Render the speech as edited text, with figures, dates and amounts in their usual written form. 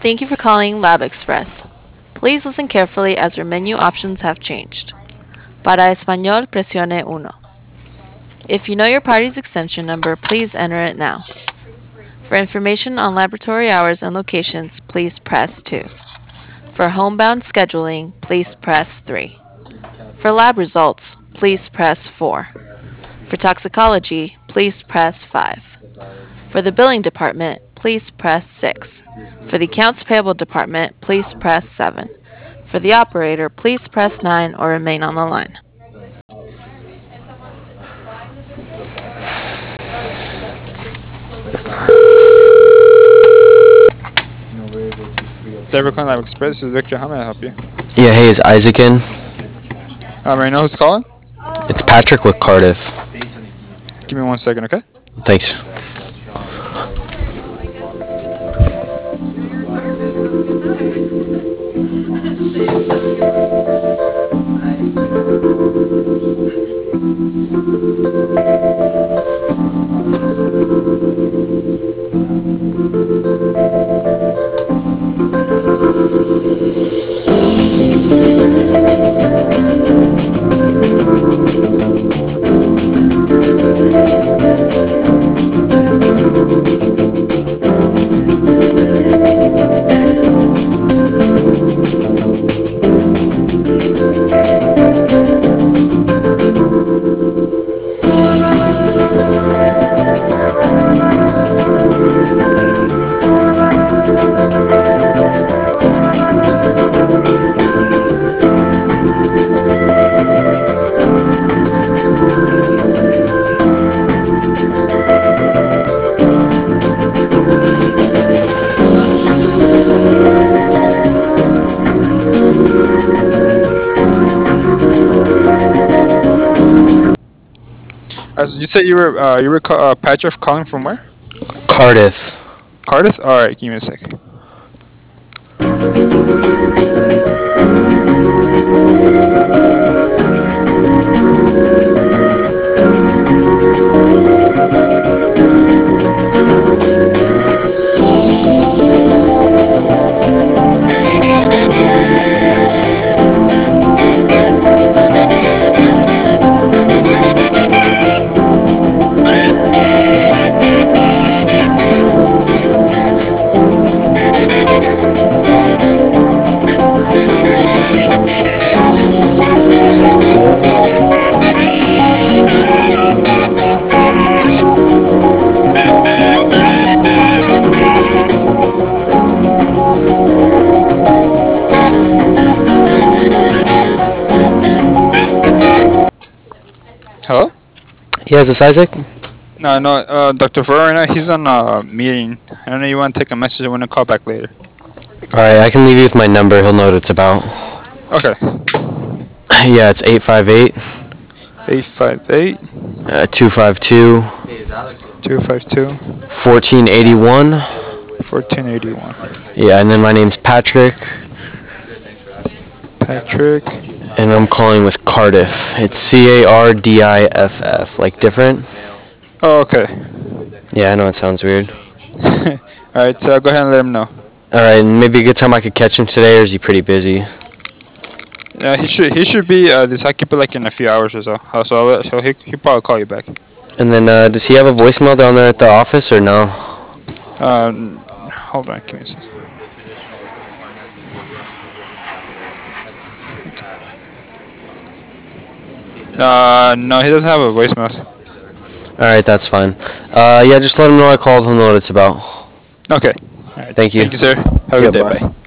Thank you for calling Lab Express. Please listen carefully as our menu options have changed. Para español, presione uno. If you know your party's extension number, please enter it now. For information on laboratory hours and locations, please press 2. For homebound scheduling, please press 3. For lab results, please press 4. For toxicology, please press 5. For the billing department, please press 6. For the accounts payable department, please press 7. For the operator, please press 9 or remain on the line. Cybercon Lab Express, this is Victor. How may I help you? Yeah, hey, is Isaac in? Right now, who's calling? It's Patrick with Cardiff. Give me 1 second, okay? Thanks. So you said Patrick calling from where? Cardiff. Cardiff? Alright, give me a sec. Hello? Yeah, is this Isaac? No, Dr. Fur right now, he's on a meeting. I don't know, you want to take a message, I want to call back later. Alright, I can leave you with my number. He'll know what it's about. Okay. Yeah, it's 858 858 252 252 1481. 1481. Yeah, and then my name's Patrick, Patrick. and I'm calling with Cardiff. It's CARDIFF, like different. Oh, okay. Yeah, I know it sounds weird. Alright, so go ahead and let him know. Alright, and maybe a good time I could catch him today, or is he pretty busy? Yeah, he should be, this I keep it like in a few hours or so. So he'll probably call you back. And then, does he have a voicemail down there at the office, or no? Hold on, give me a second. No, he doesn't have a voicemail. Alright, that's fine. Yeah, just let him know I called. He'll know what it's about. Okay. Alright. Thank you. Thank you, sir. Have a good day. Bye.